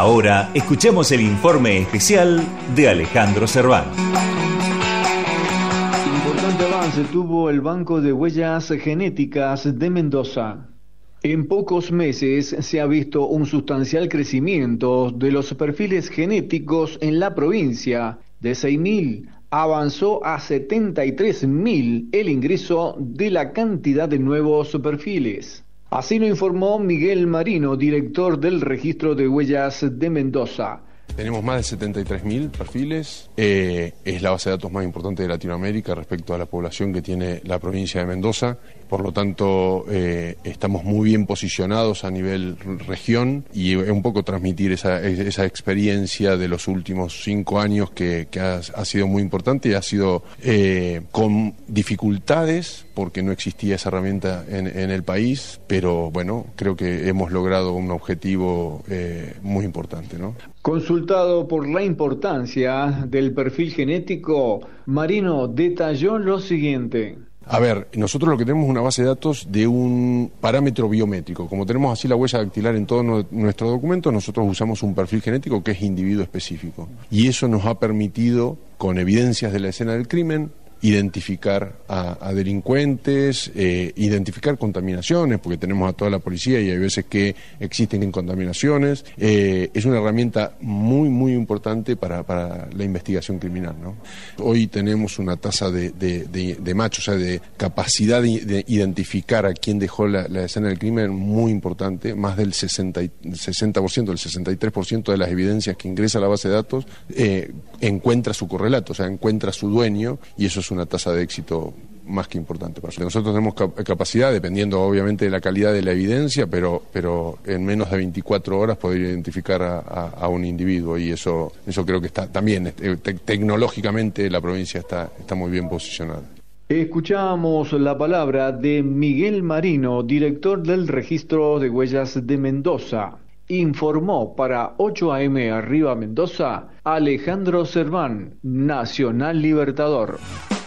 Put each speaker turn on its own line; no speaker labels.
Ahora escuchemos el informe especial de Alejandro Serván.
Importante avance tuvo el Banco de Huellas Genéticas de Mendoza. En pocos meses se ha visto un sustancial crecimiento de los perfiles genéticos en la provincia. De 6.000 avanzó a 73.000 el ingreso de la cantidad de nuevos perfiles. Así lo informó Miguel Marino, director del Registro de Huellas de Mendoza.
Tenemos más de 73.000 perfiles, es la base de datos más importante de Latinoamérica respecto a la población que tiene la provincia de Mendoza. Por lo tanto, estamos muy bien posicionados a nivel región y un poco transmitir esa experiencia de los últimos 5 años que ha sido muy importante y ha sido con dificultades porque no existía esa herramienta en el país, pero bueno, creo que hemos logrado un objetivo muy importante, ¿no?
Consultado por la importancia del perfil genético, Marino detalló lo siguiente.
A ver, nosotros lo que tenemos es una base de datos de un parámetro biométrico. Como tenemos así la huella dactilar en todos nuestros documentos, nosotros usamos un perfil genético que es individuo específico. Y eso nos ha permitido, con evidencias de la escena del crimen, identificar a delincuentes, identificar contaminaciones, porque tenemos a toda la policía y hay veces que existen contaminaciones. Es una herramienta muy, muy importante para la investigación criminal, ¿no? Hoy tenemos una tasa de match, o sea, de capacidad de identificar a quién dejó la escena del crimen muy importante, más del 60%, del 63% de las evidencias que ingresa a la base de datos encuentra su correlato, o sea, encuentra su dueño, y eso es una tasa de éxito más que importante. Nosotros tenemos capacidad, dependiendo obviamente de la calidad de la evidencia, pero en menos de 24 horas poder identificar a un individuo, y eso creo que está también, tecnológicamente la provincia está muy bien posicionada.
Escuchamos la palabra de Miguel Marino, director del Registro de Huellas de Mendoza. Informó para 8 AM Arriba Mendoza, Alejandro Serván, Nacional Libertador.